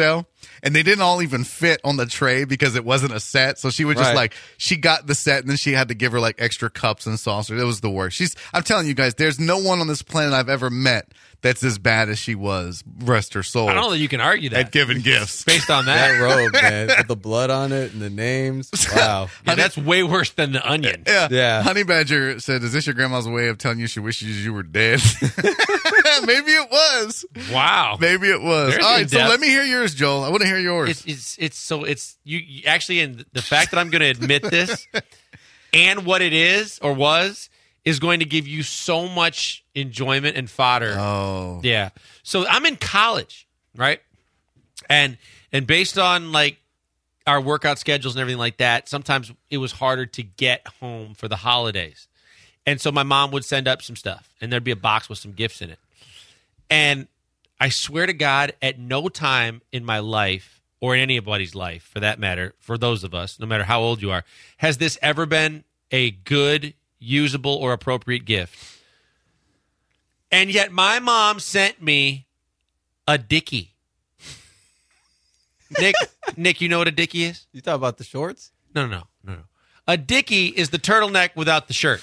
Speaker 3: and they didn't all even fit on the tray because it wasn't a set. So she would just
Speaker 4: Right.
Speaker 3: like, she got the set and then she had to give her like extra cups and saucers. It was the worst. She's, I'm telling you guys, there's no one on this planet I've ever met that's as bad as she was. Rest her soul.
Speaker 2: I don't know that you can argue that
Speaker 3: At giving gifts.
Speaker 2: based on
Speaker 4: That
Speaker 2: that.
Speaker 4: robe, man, with the blood on it and the names. Wow.
Speaker 2: Yeah, that's way worse than the onion.
Speaker 3: Yeah.
Speaker 4: Yeah.
Speaker 3: Honey Badger said, is this your grandma's way of telling you she wishes you were dead? Maybe it was.
Speaker 2: Wow.
Speaker 3: Maybe it was.
Speaker 2: There's
Speaker 3: All right, so
Speaker 2: in-depth.
Speaker 3: let me hear yours, Joel. I want to hear yours.
Speaker 2: It's it's it's so it's you, you actually, and the fact that I'm going to admit this and what it is or was is going to give you so much enjoyment and fodder.
Speaker 3: oh.
Speaker 2: Yeah. So I'm in college, right? And and based on like our workout schedules and everything like that, sometimes it was harder to get home for the holidays. And so my mom would send up some stuff and there'd be a box with some gifts in it. And I swear to God, at no time in my life, or in anybody's life for that matter, for those of us, no matter how old you are, has this ever been a good, usable, or appropriate gift. And yet my mom sent me a Dickie. Nick, Nick, you know what a Dickie is?
Speaker 4: You talk about the shorts?
Speaker 2: No, no, no, no. A Dickie is the turtleneck without the shirt.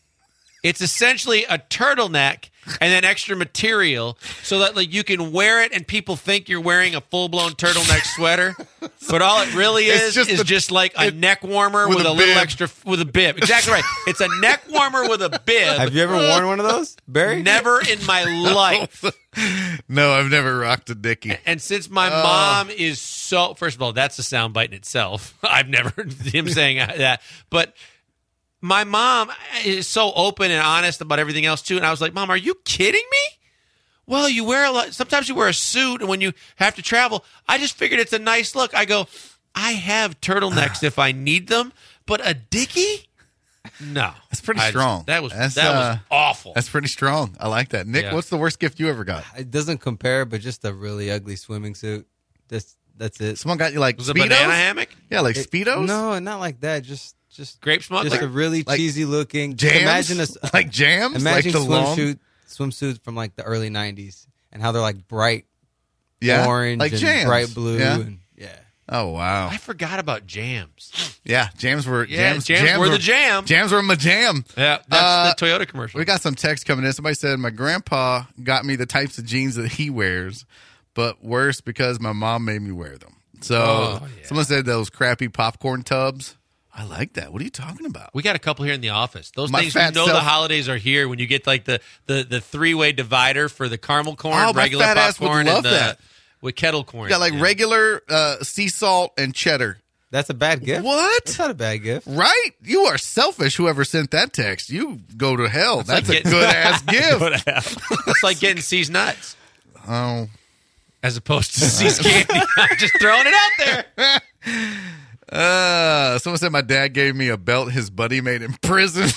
Speaker 2: It's essentially a turtleneck and then extra material so that like you can wear it and people think you're wearing a full-blown turtleneck sweater. But all it really
Speaker 3: It's
Speaker 2: is
Speaker 3: just
Speaker 2: is
Speaker 3: the-
Speaker 2: just like a
Speaker 3: it-
Speaker 2: neck warmer
Speaker 3: with
Speaker 2: with,
Speaker 3: a
Speaker 2: a, little
Speaker 3: bib.
Speaker 2: extra with a bib. Exactly right. It's a neck warmer with a bib.
Speaker 4: Have you ever worn one of those, Barry?
Speaker 2: Never in my life.
Speaker 3: No, I've never rocked a Dickie.
Speaker 2: And since my mom is so, first of all, that's a soundbite in itself. I've never heard him saying that. But my mom is so open and honest about everything else, too. And I was like, Mom, are you kidding me? Well, you wear a lot. Sometimes you wear a suit and when you have to travel. I just figured it's a nice look. I go, I have turtlenecks if I need them, but a Dickie? No.
Speaker 3: That's pretty
Speaker 2: I-
Speaker 3: strong.
Speaker 2: that was
Speaker 3: That's,
Speaker 2: that
Speaker 3: uh,
Speaker 2: was awful.
Speaker 3: That's pretty strong. I like that. Nick,
Speaker 2: Yeah.
Speaker 3: what's the worst gift you ever got?
Speaker 4: It doesn't compare, but just a really ugly swimming suit. That's that's it.
Speaker 3: Someone got you like
Speaker 2: Was it a
Speaker 3: Speedos?
Speaker 2: banana hammock?
Speaker 3: Yeah, like
Speaker 4: It-
Speaker 3: Speedos?
Speaker 4: No, not like that. Just just
Speaker 2: Grape smoke?
Speaker 4: Just
Speaker 2: Like-
Speaker 4: a really
Speaker 3: like
Speaker 4: cheesy looking.
Speaker 3: Jams?
Speaker 4: Imagine a
Speaker 3: like jams?
Speaker 4: imagine
Speaker 3: like the long?
Speaker 4: swimsuit swimsuits from like the early nineties and how they're like bright
Speaker 3: Yeah,
Speaker 4: orange
Speaker 3: like
Speaker 4: and
Speaker 3: jams.
Speaker 4: bright blue
Speaker 3: Yeah.
Speaker 4: and yeah.
Speaker 3: Oh, wow.
Speaker 2: I forgot about jams.
Speaker 3: Yeah, jams were
Speaker 2: Yeah,
Speaker 3: jams,
Speaker 2: jams were the jam.
Speaker 3: Jams were my jam.
Speaker 2: Yeah, that's
Speaker 3: Uh,
Speaker 2: the Toyota commercial.
Speaker 3: We got some text coming in. Somebody said my grandpa got me the types of jeans that he wears, but worse because my mom made me wear them. So
Speaker 2: Oh, yeah.
Speaker 3: someone said those crappy popcorn tubs. I like that. What are you talking about?
Speaker 2: We got a couple here in the office. Those
Speaker 3: My
Speaker 2: things, you
Speaker 3: fat
Speaker 2: know,
Speaker 3: self-
Speaker 2: the holidays are here when you get like the the, the three way divider for the caramel corn,
Speaker 3: Oh, my
Speaker 2: regular
Speaker 3: fat ass would
Speaker 2: popcorn,
Speaker 3: love
Speaker 2: and the
Speaker 3: that.
Speaker 2: with kettle corn.
Speaker 3: You got like
Speaker 2: Yeah.
Speaker 3: regular uh, sea salt and cheddar.
Speaker 4: That's a bad gift.
Speaker 3: What?
Speaker 4: That's not a bad gift.
Speaker 3: Right? You are selfish, whoever sent that text. You go to hell. That's
Speaker 2: like
Speaker 3: a
Speaker 2: getting-
Speaker 3: good ass gift.
Speaker 2: Go to hell. It's like getting C's nuts
Speaker 3: Oh.
Speaker 2: as opposed to C's candy. I'm just throwing it out there.
Speaker 3: Uh, someone said my dad gave me a belt his buddy made in prison.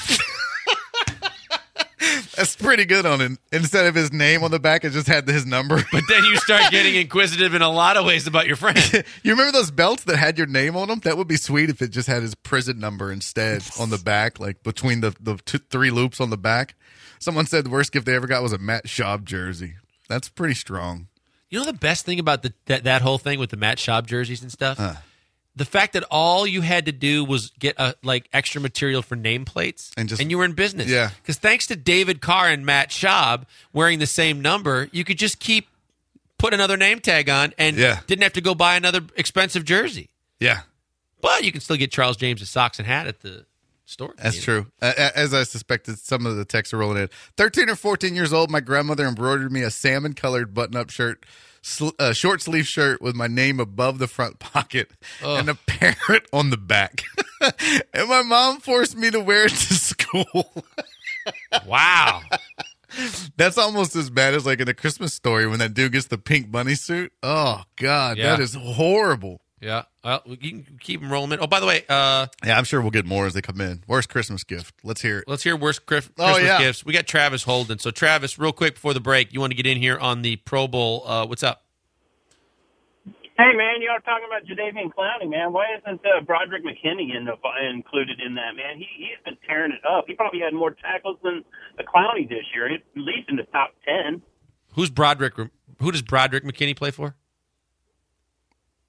Speaker 3: That's pretty good on it. Instead of his name on the back, it just had his number.
Speaker 2: But then you start getting inquisitive in a lot of ways about your friend.
Speaker 3: You remember those belts that had your name on them? That would be sweet if it just had his prison number instead on the back, like between the, the two, three loops on the back. Someone said the worst gift they ever got was a Matt Schaub jersey. That's pretty strong.
Speaker 2: You know the best thing about the, that that whole thing with the Matt Schaub jerseys and stuff? The fact that all you had to do was get a, like extra material for nameplates,
Speaker 3: And just-
Speaker 2: you were in business.
Speaker 3: Yeah.
Speaker 2: Because thanks to David Carr and Matt Schaub wearing the same number, you could just keep put another name tag on and
Speaker 3: Yeah.
Speaker 2: didn't have to go buy another expensive jersey.
Speaker 3: Yeah,
Speaker 2: But you can still get Charles James' socks and hat at the store.
Speaker 3: that's
Speaker 2: You know?
Speaker 3: true. Uh, as I suspected, some of the texts are rolling in. thirteen or fourteen years old, my grandmother embroidered me a salmon-colored button-up shirt, sl- uh, short sleeve shirt with my name above the front pocket and a parrot on the back. And my mom forced me to wear it to school.
Speaker 2: Wow.
Speaker 3: That's almost as bad as like in A Christmas Story when that dude gets the pink bunny suit. Oh, God,
Speaker 2: Yeah.
Speaker 3: that is horrible.
Speaker 2: Yeah. Well, you can keep them rolling in. Oh, by the way, uh,
Speaker 3: Yeah, I'm sure we'll get more as they come in. Worst Christmas gift. Let's hear it.
Speaker 2: let's hear worst Chris-
Speaker 3: Oh,
Speaker 2: Christmas
Speaker 3: yeah.
Speaker 2: gifts. We got Travis Holden. So, Travis, real quick before the break, you want to get in here on the Pro Bowl. Uh, what's up?
Speaker 7: Hey, man, y'all talking about Jadeveon Clowney, man. Why isn't uh, Broderick McKinney in the, included in that, man? He, he's been tearing it up. He probably had more tackles than the Clowney this year, at least in the top ten.
Speaker 2: Who's Broderick? Who does Broderick McKinney play for?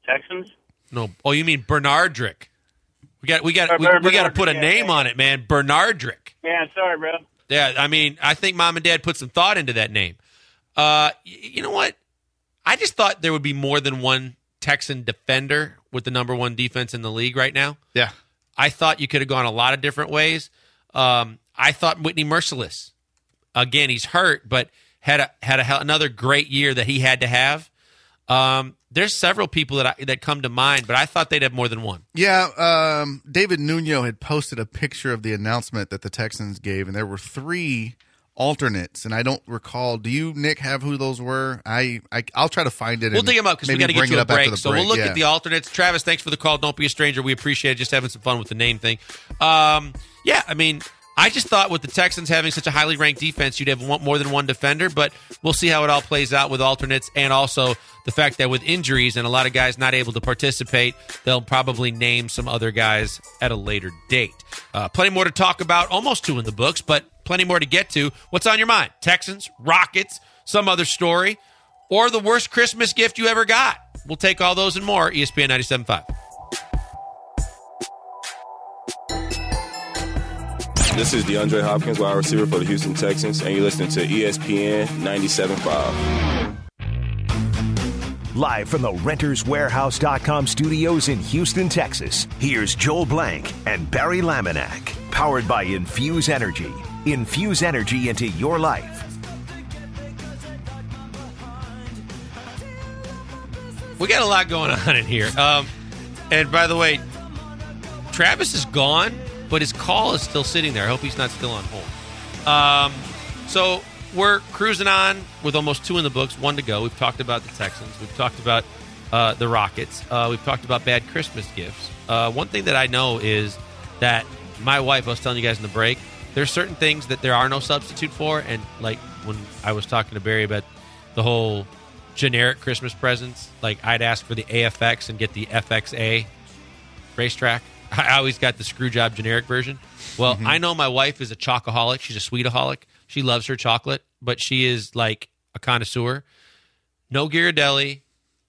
Speaker 7: Texans?
Speaker 2: No. Oh, you mean Bernardrick? We got we got
Speaker 7: Or
Speaker 2: we,
Speaker 7: Ber-
Speaker 2: we got to put a
Speaker 7: Bernardrick,
Speaker 2: name
Speaker 7: yeah,
Speaker 2: on it, man. Bernardrick.
Speaker 7: Yeah, sorry, bro.
Speaker 2: Yeah, I mean, I think mom and dad put some thought into that name. Uh, y- you know what? I just thought there would be more than one Texan defender with the number one defense in the league right now.
Speaker 3: Yeah.
Speaker 2: I thought you could have gone a lot of different ways. Um, I thought Whitney Merciless. Again, he's hurt, but had a, had a, another great year that he had to have. Um, there's several people that I, that come to mind, but I thought they'd have more than one.
Speaker 3: Yeah, um, David Nuno had posted a picture of the announcement that the Texans gave, and there were three alternates, and I don't recall. Do you, Nick, have who those were? I, I I'll try to find it.
Speaker 2: We'll
Speaker 3: and
Speaker 2: dig them up because we
Speaker 3: maybe
Speaker 2: got to get
Speaker 3: bring
Speaker 2: to
Speaker 3: it
Speaker 2: a
Speaker 3: up after
Speaker 2: break.
Speaker 3: the
Speaker 2: So
Speaker 3: break,
Speaker 2: we'll look
Speaker 3: yeah.
Speaker 2: at the alternates. Travis, thanks for the call. Don't be a stranger. We appreciate it. Just having some fun with the name thing. Um, yeah, I mean, I just thought with the Texans having such a highly ranked defense, you'd have one, more than one defender, but we'll see how it all plays out with alternates, and also the fact that with injuries and a lot of guys not able to participate, they'll probably name some other guys at a later date. Uh, plenty more to talk about, almost two in the books, but plenty more to get to. What's on your mind? Texans, Rockets, some other story, or the worst Christmas gift you ever got? We'll take all those and more. E S P N ninety-seven point five.
Speaker 8: This is DeAndre Hopkins, wide receiver for the Houston Texans, and you're listening to E S P N ninety-seven point five.
Speaker 1: Live from the Renters Warehouse dot com studios in Houston, Texas, here's Joel Blank and Barry Laminack. Powered by Infuse Energy. Infuse energy into your life.
Speaker 2: We got a lot going on in here. Um, and by the way, Travis is gone, but his call is still sitting there. I hope he's not still on hold. Um, so we're cruising on with almost two in the books, one to go. We've talked about the Texans. We've talked about uh, the Rockets. Uh, we've talked about bad Christmas gifts. Uh, one thing that I know is that my wife, I was telling you guys in the break, there's certain things that there are no substitute for. And like when I was talking to Barry about the whole generic Christmas presents, like I'd ask for the A F X and get the F X A racetrack. I always got the screw job generic version. Well, mm-hmm. I know my wife is a chocoholic. She's a sweetaholic. She loves her chocolate, but she is like a connoisseur. No Ghirardelli,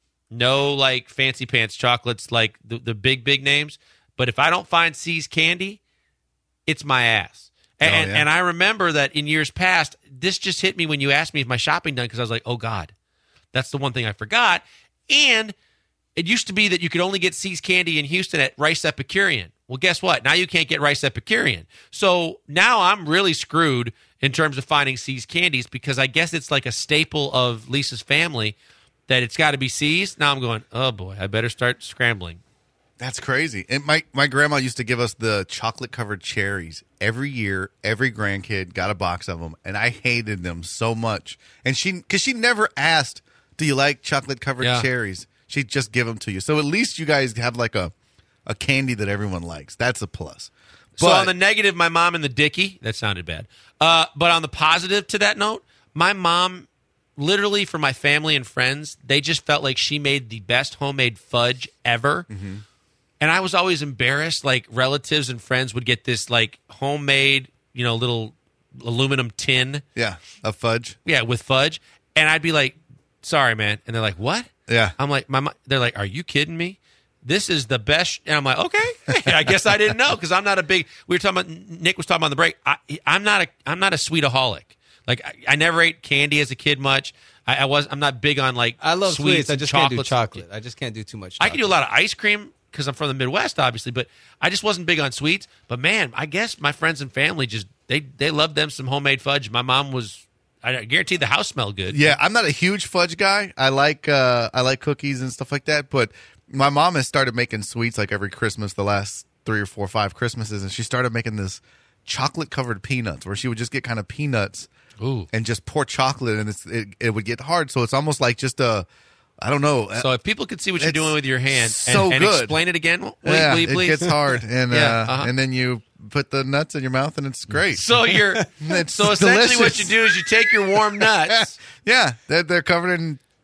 Speaker 2: no like fancy pants chocolates like the, the big, big names. But if I don't find C's candy, it's my ass. And,
Speaker 3: Oh, yeah.
Speaker 2: and I remember that in years past, this just hit me when you asked me if my shopping done, because I was like, oh, God, that's the one thing I forgot. And it used to be that you could only get C's candy in Houston at Rice Epicurean. Well, guess what? Now you can't get Rice Epicurean. So now I'm really screwed in terms of finding C's candies, because I guess it's like a staple of Lisa's family that it's got to be C's. Now I'm going, oh, boy, I better start scrambling.
Speaker 3: That's crazy. And my, my grandma used to give us the chocolate-covered cherries. Every year, every grandkid got a box of them, and I hated them so much. And she, because she never asked, do you like chocolate-covered
Speaker 2: Yeah.
Speaker 3: cherries? She'd just give them to you. So at least you guys have like a, a candy that everyone likes. That's a plus.
Speaker 2: So
Speaker 3: But-
Speaker 2: on the negative, my mom and the Dickie, that sounded bad. Uh, but on the positive to that note, my mom, literally for my family and friends, they just felt like she made the best homemade fudge ever.
Speaker 3: Mm-hmm.
Speaker 2: And I was always embarrassed. Like relatives and friends would get this like homemade, you know, little aluminum tin.
Speaker 3: Yeah, a fudge.
Speaker 2: Yeah, with fudge. And I'd be like, sorry, man. And they're like, what?
Speaker 3: Yeah.
Speaker 2: I'm like, my, mo- they're like, are you kidding me? This is the best. And I'm like, okay. I guess I didn't know, because I'm not a big. We were talking about. Nick was talking about on the break. I, I'm not a. I'm not a sweetaholic. Like I, I never ate candy as a kid much. I, I was. I'm not big on like.
Speaker 4: I love
Speaker 2: sweets.
Speaker 4: sweets. I
Speaker 2: and
Speaker 4: just can't do
Speaker 2: chocolates.
Speaker 4: chocolate. I just can't do too much chocolate.
Speaker 2: I can do a lot of ice cream because I'm from the Midwest, obviously, but I just wasn't big on sweets. But man, I guess my friends and family just they they loved them some homemade fudge. My mom was. I guarantee the house smelled good.
Speaker 3: Yeah, I'm not a huge fudge guy. I like uh, I like cookies and stuff like that. But my mom has started making sweets like every Christmas the last three or four or five Christmases, and she started making this chocolate covered peanuts, where she would just get kind of peanuts
Speaker 2: Ooh.
Speaker 3: and just pour chocolate, and it's, it it would get hard. So it's almost like just a I don't know.
Speaker 2: So if people could see what you're
Speaker 3: It's
Speaker 2: doing with your hand and,
Speaker 3: so
Speaker 2: and
Speaker 3: good.
Speaker 2: explain it again, will,
Speaker 3: yeah,
Speaker 2: will you please?
Speaker 3: it gets hard, and
Speaker 2: Yeah,
Speaker 3: uh,
Speaker 2: uh-huh.
Speaker 3: and then you put the nuts in your mouth, and it's great.
Speaker 2: So you're
Speaker 3: It's
Speaker 2: so essentially what
Speaker 3: delicious.
Speaker 2: you do is you take your warm nuts.
Speaker 3: Yeah, they're, they're covered in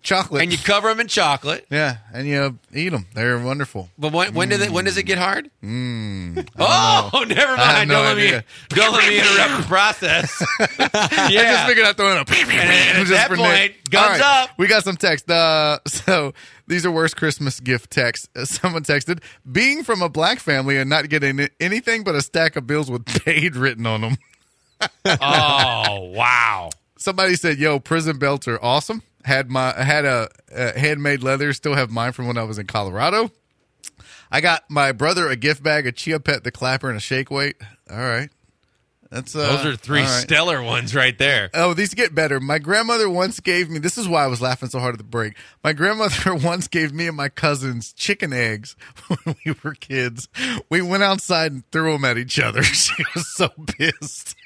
Speaker 3: chocolate.
Speaker 2: And you cover them in chocolate.
Speaker 3: Yeah, and you eat them. They're wonderful.
Speaker 2: But when, when, do they, when does it get hard?
Speaker 3: Mm,
Speaker 2: oh, know. never mind.
Speaker 3: No
Speaker 2: don't, let me,
Speaker 3: idea.
Speaker 2: don't let me interrupt the process. yeah.
Speaker 3: I just figured out throwing up.
Speaker 2: And, and at that point, Nick. guns
Speaker 3: right,
Speaker 2: up.
Speaker 3: We got some text. Uh, so these are worst Christmas gift texts. Uh, someone texted, being from a black family and not getting anything but a stack of bills with paid written on them.
Speaker 2: Oh, wow.
Speaker 3: Somebody said, yo, prison belts are awesome. Had my had a, a handmade leather. Still have mine from when I was in Colorado. I got my brother a gift bag, a Chia Pet, the clapper, and a shake weight. All right. That's uh,
Speaker 2: Those are three
Speaker 3: right.
Speaker 2: stellar ones right there.
Speaker 3: Oh, these get better. My grandmother once gave me, this is why I was laughing so hard at the break. My grandmother once gave me and my cousins chicken eggs when we were kids. We went outside and threw them at each other. She was so pissed.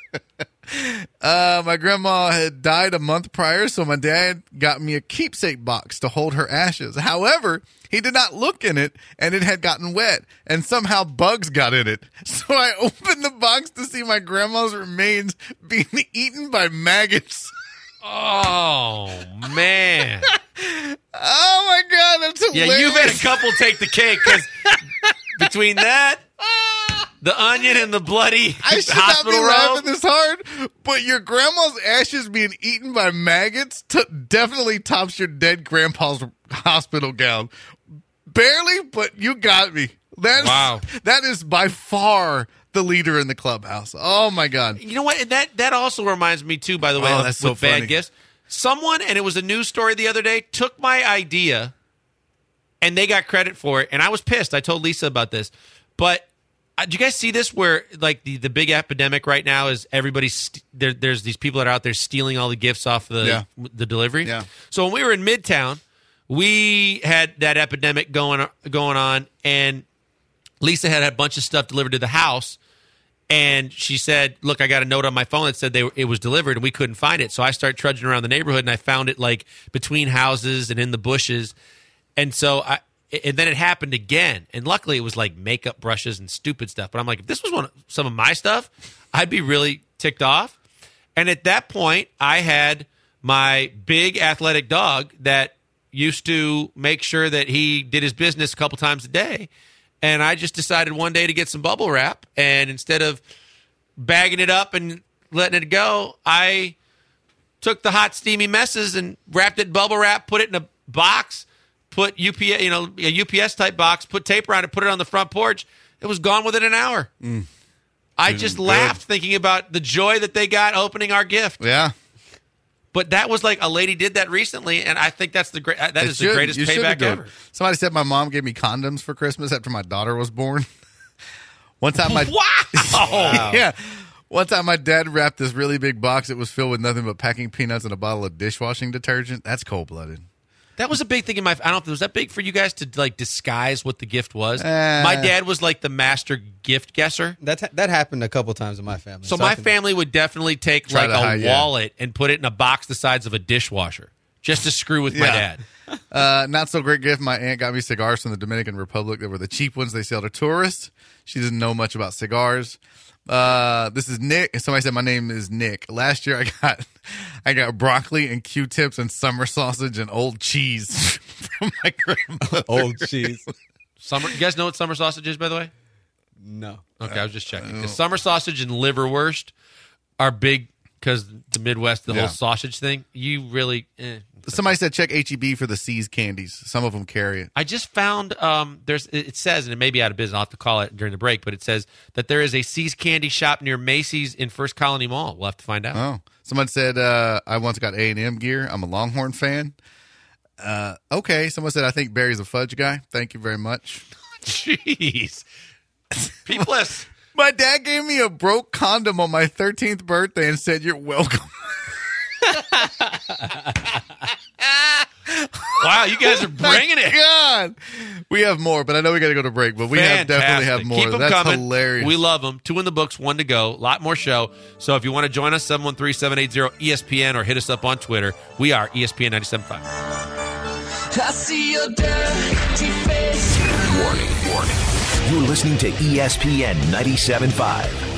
Speaker 3: Uh, my grandma had died a month prior, so my dad got me a keepsake box to hold her ashes. However, he did not look in it, and it had gotten wet, and somehow bugs got in it. So I opened the box to see my grandma's remains being eaten by maggots.
Speaker 2: Oh, man.
Speaker 3: Oh, my God, that's hilarious.
Speaker 2: Yeah, you've had a couple take the cake, because between that... the onion and the bloody
Speaker 3: I should
Speaker 2: hospital
Speaker 3: not be
Speaker 2: robe.
Speaker 3: laughing this hard, but your grandma's ashes being eaten by maggots t- definitely tops your dead grandpa's hospital gown. Barely, but you got me. That's,
Speaker 2: wow.
Speaker 3: That is by far the leader in the clubhouse. Oh, my God.
Speaker 2: You know what? And that, that also reminds me, too, by the way,
Speaker 3: oh,
Speaker 2: of,
Speaker 3: that's so
Speaker 2: with
Speaker 3: funny.
Speaker 2: bad gifts. Someone, and it was a news story the other day, took my idea, and they got credit for it, and I was pissed. I told Lisa about this. But... Uh, do you guys see this where, like, the, the big epidemic right now is everybody's st- there, there's these people that are out there stealing all the gifts off the
Speaker 3: Yeah.
Speaker 2: the delivery?
Speaker 3: Yeah.
Speaker 2: So when we were in Midtown, we had that epidemic going, going on, and Lisa had a bunch of stuff delivered to the house, and she said, look, I got a note on my phone that said they were, it was delivered, and we couldn't find it. So I started trudging around the neighborhood, and I found it, like, between houses and in the bushes. And so I... And then it happened again. And luckily, it was like makeup brushes and stupid stuff. But I'm like, if this was one of, some of my stuff, I'd be really ticked off. And at that point, I had my big athletic dog that used to make sure that he did his business a couple times a day. And I just decided one day to get some bubble wrap. And instead of bagging it up and letting it go, I took the hot, steamy messes and wrapped it in bubble wrap, put it in a box, put U P S, you know, a U P S type box, put tape around it, put it on the front porch. It was gone within an hour. Mm. I just
Speaker 3: good.
Speaker 2: laughed thinking about the joy that they got opening our gift.
Speaker 3: Yeah.
Speaker 2: But that was like a lady did that recently, and I think that's the great. That
Speaker 3: It
Speaker 2: is
Speaker 3: should.
Speaker 2: the greatest
Speaker 3: You should
Speaker 2: payback
Speaker 3: do it.
Speaker 2: ever.
Speaker 3: Somebody said my mom gave me condoms for Christmas after my daughter was born. One time my
Speaker 2: Wow.
Speaker 3: yeah. One time my dad wrapped this really big box. It was filled with nothing but packing peanuts and a bottle of dishwashing detergent. That's cold-blooded.
Speaker 2: That was a big thing in my. I don't know. Was that big for you guys to like disguise what the gift was?
Speaker 3: Uh,
Speaker 2: my dad was like the master gift guesser.
Speaker 4: That that happened a couple times in my family.
Speaker 2: So,
Speaker 4: I
Speaker 2: my
Speaker 4: can-
Speaker 2: family would definitely take
Speaker 3: Try
Speaker 2: like
Speaker 3: to
Speaker 2: a
Speaker 3: hide, yeah.
Speaker 2: wallet and put it in a box the size of a dishwasher just to screw with my
Speaker 3: Yeah.
Speaker 2: dad.
Speaker 3: Uh, not so great gift. My aunt got me cigars from the Dominican Republic. They were the cheap ones they sell to tourists. She didn't know much about cigars. Uh, this is Nick. Somebody said my name is Nick. Last year I got I got broccoli and Q-tips and summer sausage and old cheese from my grandmother.
Speaker 4: Old cheese.
Speaker 2: Summer. You guys know what summer sausage is, by the way?
Speaker 4: No.
Speaker 2: Okay, I was just checking. 'Cause summer sausage and liverwurst are big because the Midwest, the
Speaker 3: Yeah.
Speaker 2: whole sausage thing. You really. Eh.
Speaker 3: Somebody said check H E B for the C's candies. Some of them carry it.
Speaker 2: I just found um, there's it says, and it may be out of business. I'll have to call it during the break, but it says that there is a C's candy shop near Macy's in First Colony Mall. We'll have to find out.
Speaker 3: Oh, someone said uh, I once got A and M gear. I'm a Longhorn fan. Uh, okay, someone said I think Barry's a fudge guy. Thank you very much.
Speaker 2: Jeez, people have.
Speaker 3: My dad gave me a broke condom on my thirteenth birthday and said you're welcome.
Speaker 2: Wow, you guys are bringing it.
Speaker 3: God, we have more, but I know we got to go to break. But we have definitely have
Speaker 2: Fantastic.
Speaker 3: more.
Speaker 2: Keep them
Speaker 3: That's
Speaker 2: coming.
Speaker 3: hilarious.
Speaker 2: We love them. Two in the books, one to go. A lot more show. So if you want to join us, seven one three, seven eight zero, E S P N or hit us up on Twitter. We are E S P N ninety-seven point five.
Speaker 9: I see your dirty face.
Speaker 1: Warning, warning. You're listening to E S P N ninety-seven point five.